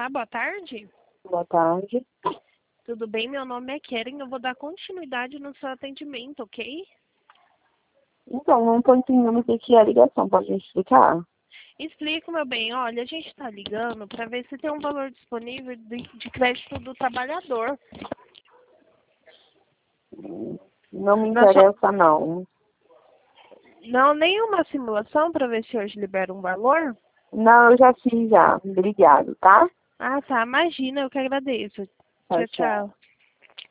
Olá, boa tarde. Boa tarde. Tudo bem? Meu nome é Keren. Eu vou dar continuidade no seu atendimento, ok? Então, não estou entendendo o que é a ligação. Pode me explicar? Explico, meu bem. Olha, a gente está ligando para ver se tem um valor disponível de crédito do trabalhador. Não me Na sua... interessa, não. Não, nenhuma simulação para ver se hoje libera um valor? Não, eu já fiz já. Obrigado, tá? Ah, tá. Imagina, eu que agradeço. Tchau, Tchau, tchau. tchau.